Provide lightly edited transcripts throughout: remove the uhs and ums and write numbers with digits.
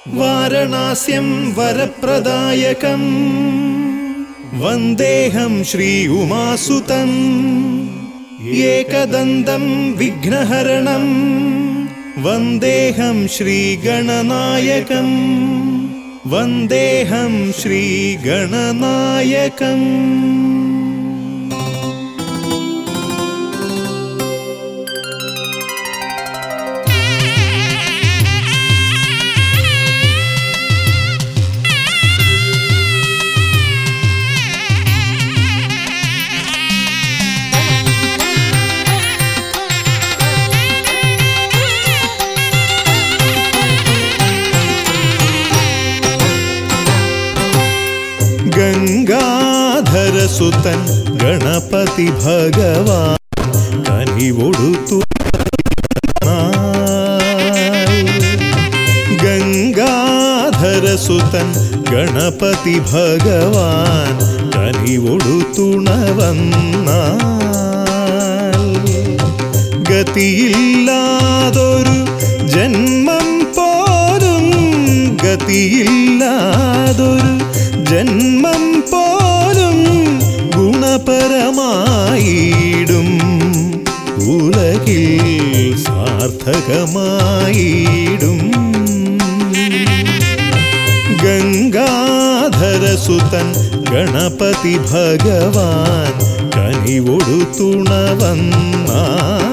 വാരണാസ്യം വരപ്രദായകം വന്ദേഹം ശ്രീ ഉമാസുതം ഏകദന്തം വിഘ്നഹരണം വന്ദേഹം ശ്രീഗണനായകം വന്ദേഹം ശ്രീഗണനായകം. ഗംഗാധരസുതൻ ഗണപതി ഭഗവാൻ കനിവൊടുത്തു. ഗംഗാധരസുതൻ ഗണപതി ഭഗവാൻ കനിവൊടുത്തുണവന്നാൽ ഗതിയില്ലാതൊരു ജന്മം പോലും ഗതിയില്ലാതൊരു ജന്മം പോലും ഗുണപരമായിടും ഉലകിൽ സാർത്ഥകമായിടും. ഗംഗാധരസുതൻ ഗണപതി ഭഗവാൻ കനിവൊടുത്തുണവന്നാൽ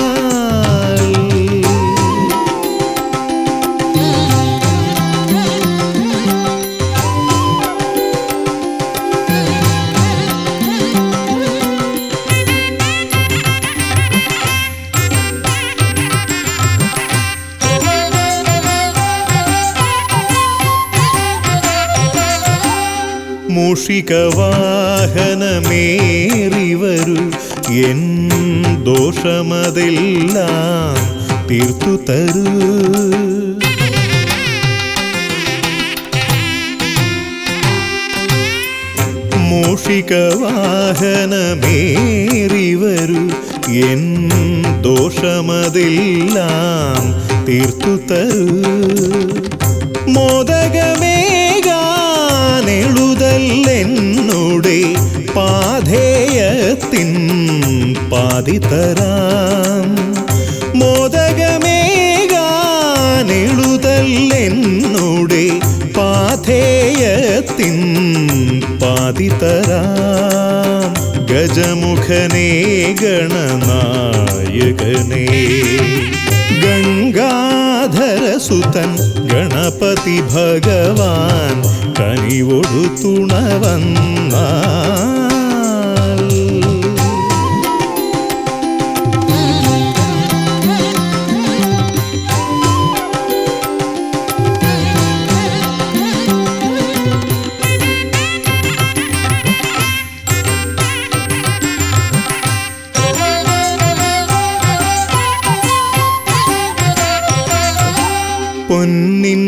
മൂഷികവാഹനമേറിവരു എൻ ദോഷമതെല്ലാം തീർത്തു തരൂ. മൂഷികവാഹനമേറിവരു എൻ ദോഷമതെല്ലാം തീർത്തു തരൂ. മോദകമേകാനെഴുതല്ലെന്നുടെ പാധേയത്തിൻ പാതിതരാം. മോദകമേകാനെഴുതല്ലെന്നുടെ പാധേയത്തിൻ പാതിതരാം. ഗജമുഖനേ ഗണനായകനേ ഗംഗാധരസുതൻ ഗണപതി ഭഗവാൻ കനിവൊടുത്തുണവന്നാൽ പൊന്നിൻ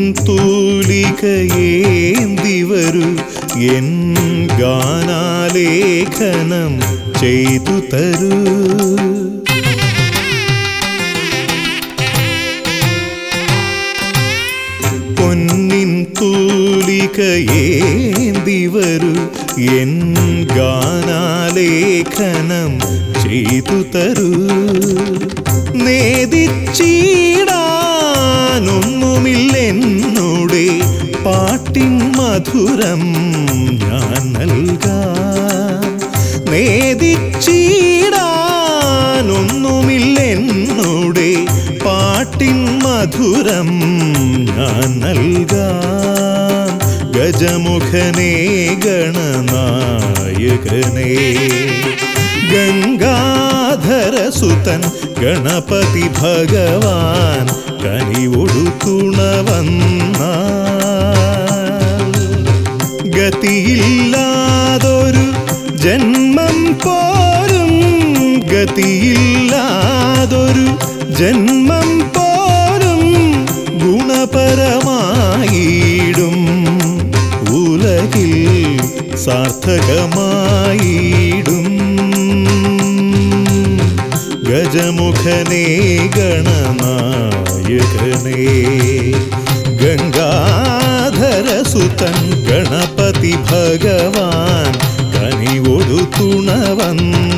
തൂലികയേന്തിവരു എൻ ഗാനാലേഖനം ചെയ്തു തരൂ. പൊന്നിൻ തൂലികയേന്തിവരു എൻ ഗാനാലേഖനം ചെയ്തു തരൂ. നേദിച്ചിടാനൊന്നുമില്ലെന്നുടെ പാട്ടിൻ മധുരം ഞാൻ നൽകാം. നേദിച്ചിടാനൊന്നുമില്ലെന്നുടെ പാട്ടിൻ മധുരം ഞാൻ നൽകാം. ഗജമുഖനേ ഗണനായകനേ ഗംഗാധരസുതൻ ഗണപതി ഭഗവാൻ കനിവൊടുത്തുണവന്നാൽ ഗതിയില്ലാതൊരു ജന്മം പോലും ഗതിയില്ലാതൊരു ജന്മം പോലും ഗുണപരമായിടും ഉലകിൽ സാർത്ഥകമായിടും. ഗജമുഖനേ ഗണനായകനേ ഗംഗാ തൻ ഗണപതി ഭഗവാൻ കനിവൊടു തുണ വന്നു